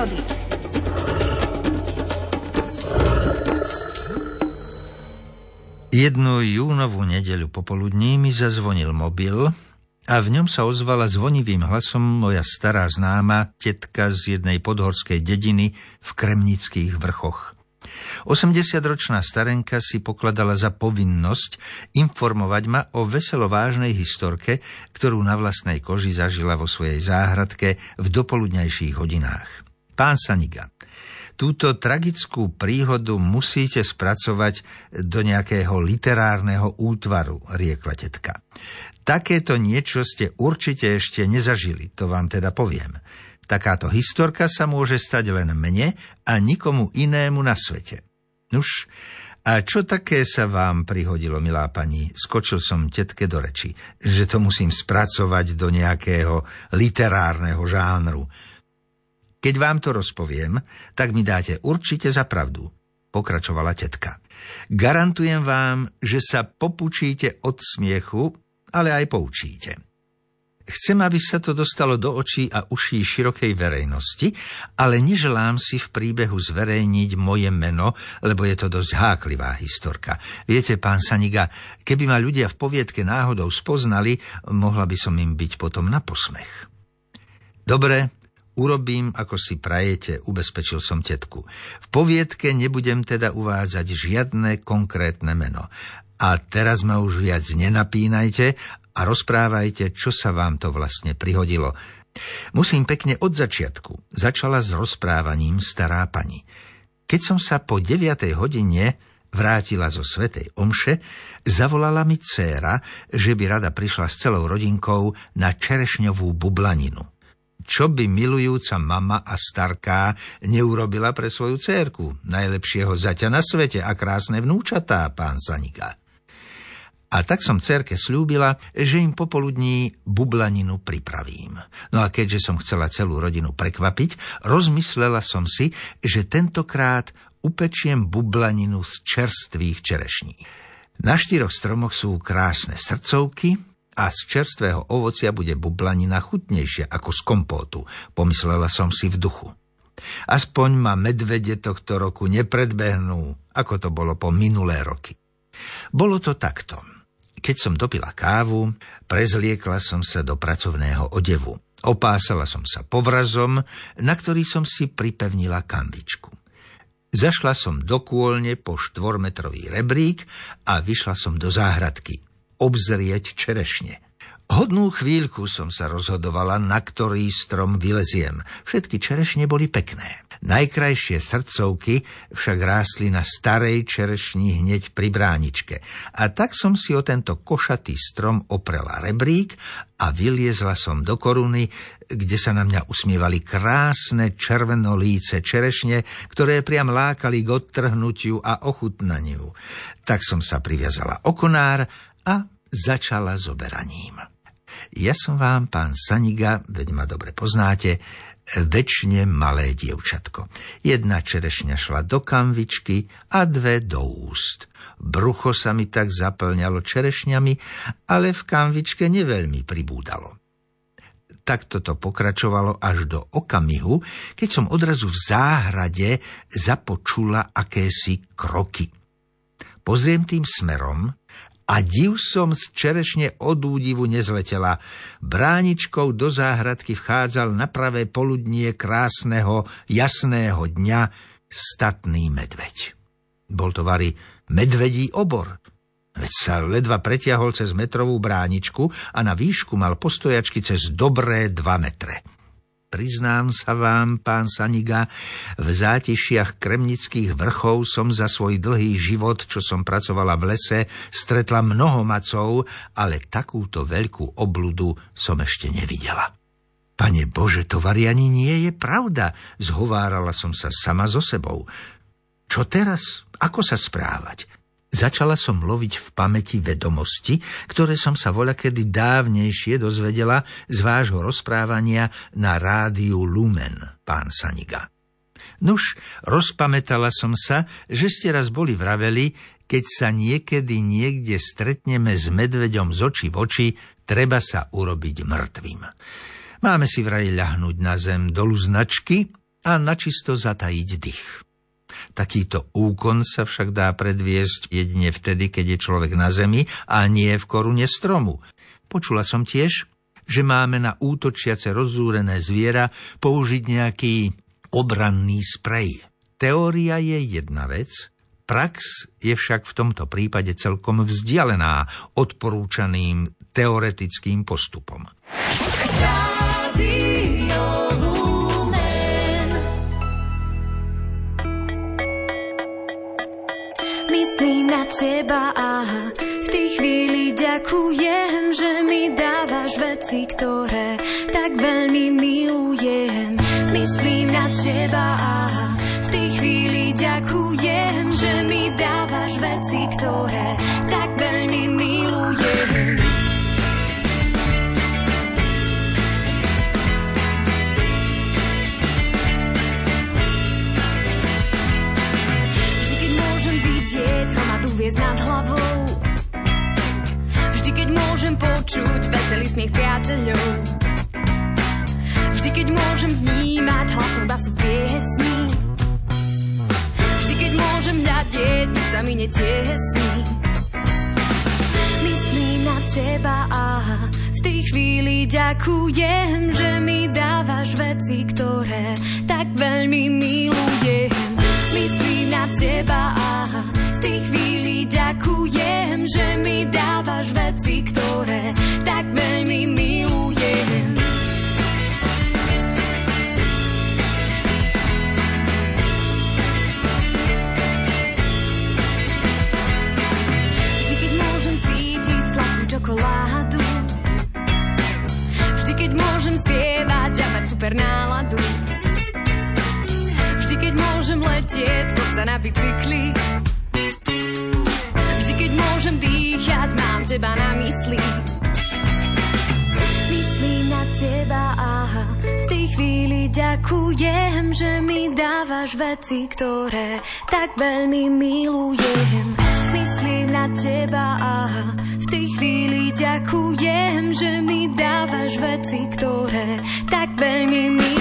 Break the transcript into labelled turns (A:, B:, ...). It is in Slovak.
A: prírody.
B: Jednu júnovú nedeľu popoludní mi zazvonil mobil a v ňom sa ozvala zvonivým hlasom moja stará známa tetka z jednej podhorskej dediny v Kremnických vrchoch. 80-ročná starenka si pokladala za povinnosť informovať ma o veselo vážnej historke, ktorú na vlastnej koži zažila vo svojej záhradke v dopoludňajších hodinách. Pán Saniga, túto tragickú príhodu musíte spracovať do nejakého literárneho útvaru, riekla tetka. Takéto niečo ste určite ešte nezažili, to vám teda poviem. Takáto historka sa môže stať len mne a nikomu inému na svete. Nuž, a čo také sa vám prihodilo, milá pani? Skočil som tetke do reči, že to musím spracovať do nejakého literárneho žánru. Keď vám to rozpoviem, tak mi dáte určite za pravdu, pokračovala tetka. Garantujem vám, že sa popučíte od smiechu, ale aj poučíte. Chcem, aby sa to dostalo do očí a uší širokej verejnosti, ale neželám si v príbehu zverejniť moje meno, lebo je to dosť háklivá historka. Viete, pán Saniga, keby ma ľudia v poviedke náhodou spoznali, mohla by som im byť potom na posmech. Dobre, urobím, ako si prajete, ubezpečil som tetku. V poviedke nebudem teda uvádzať žiadne konkrétne meno. A teraz ma už viac nenapínajte a rozprávajte, čo sa vám to vlastne prihodilo. Musím pekne od začiatku. Začala s rozprávaním stará pani. Keď som sa po 9. hodine vrátila zo svätej omše, zavolala mi dcéra, že by rada prišla s celou rodinkou na čerešňovú bublaninu. Čo by milujúca mama a starká neurobila pre svoju dcérku? Najlepšieho zaťa na svete a krásne vnúčatá, pán Saniga. A tak som dcérke sľúbila, že im popoludní bublaninu pripravím. No a keďže som chcela celú rodinu prekvapiť, rozmyslela som si, že tentokrát upečiem bublaninu z čerstvých čerešní. Na 4 stromoch sú krásne srdcovky a z čerstvého ovocia bude bublanina chutnejšia ako z kompótu, pomyslela som si v duchu. Aspoň ma medvede tohto roku nepredbehnú, ako to bolo po minulé roky. Bolo to takto. Keď som dopila kávu, prezliekla som sa do pracovného odevu. Opásala som sa povrazom, na ktorý som si pripevnila kanvičku. Zašla som do kôlne po 4-metrový rebrík a vyšla som do záhradky obzrieť čerešne. Hodnú chvíľku som sa rozhodovala, na ktorý strom vyleziem. Všetky čerešne boli pekné. Najkrajšie srdcovky však rástli na starej čerešni hneď pri bráničke. A tak som si o tento košatý strom oprela rebrík a vyliezla som do koruny, kde sa na mňa usmievali krásne červenolíce čerešne, ktoré priam lákali k odtrhnutiu a ochutnaniu. Tak som sa priviazala o konár a začala s oberaním. Ja som vám, pán Saniga, veď ma dobre poznáte, večne malé dievčatko. 1 čerešňa šla do kanvičky a 2 do úst. Brucho sa mi tak zaplňalo čerešňami, ale v kanvičke neveľmi pribúdalo. Takto to pokračovalo až do okamihu, keď som odrazu v záhrade započula akési kroky. Pozriem tým smerom a div som z čerešne od údivu nezletela. Bráničkou do záhradky vchádzal na pravé poludnie krásneho, jasného dňa statný medveď. Bol to vari medvedí obor. Veď sa ledva pretiahol cez metrovú bráničku a na výšku mal postojačky cez dobré 2 metre. Priznám sa vám, pán Saniga, v zátišiach Kremnických vrchov som za svoj dlhý život, čo som pracovala v lese, stretla mnoho macov, ale takúto veľkú obludu som ešte nevidela. Pane Bože, to vari ani nie je pravda, zhovárala som sa sama so sebou. Čo teraz? Ako sa správať? Začala som loviť v pamäti vedomosti, ktoré som sa voľakedy dávnejšie dozvedela z vášho rozprávania na rádiu Lumen, pán Saniga. Nuž, rozpamätala som sa, že ste raz boli vraveli, keď sa niekedy niekde stretneme s medveďom z očí v oči, treba sa urobiť mŕtvým. Máme si vraj ľahnúť na zem dolu značky a načisto zatajiť dych. Takýto úkon sa však dá predviesť jedine vtedy, keď je človek na zemi a nie v korune stromu. Počula som tiež, že máme na útočiace rozzúrené zviera použiť nejaký obranný sprej. Teória je jedna vec, prax je však v tomto prípade celkom vzdialená odporúčaným teoretickým postupom.
A: Myslím na teba a v tej chvíli ďakujem, že mi dávaš veci, ktoré tak veľmi milujem. Myslím na teba a v tej chvíli ďakujem, že mi dávaš veci, ktoré tak veľmi milujem. Hromadu hviezd nad hlavou, vždy keď môžem počuť veselý smiech priateľov, vždy keď môžem vnímať hlasom basu v piesni, vždy keď môžem hľadieť, nič sa mi netiesni. Myslím na teba a v tej chvíli ďakujem, že mi dávaš veci, ktoré tak veľmi milujem. Myslím na teba a v tej chvíli ďakujem, že mi dávaš veci, ktoré tak veľmi milujem. Vždy, keď môžem cítiť sladkú čokoládu, vždy, keď môžem spievať a mať super náladu, vždy, keď môžem letieť sa na bicykli, vždy, keď môžem dýchať, mám teba na mysli. Myslím na teba a v tej chvíli ďakujem, že mi dávaš veci, ktoré tak veľmi milujem. Myslím na teba a v tej chvíli ďakujem, že mi dávaš veci, ktoré tak veľmi milujem.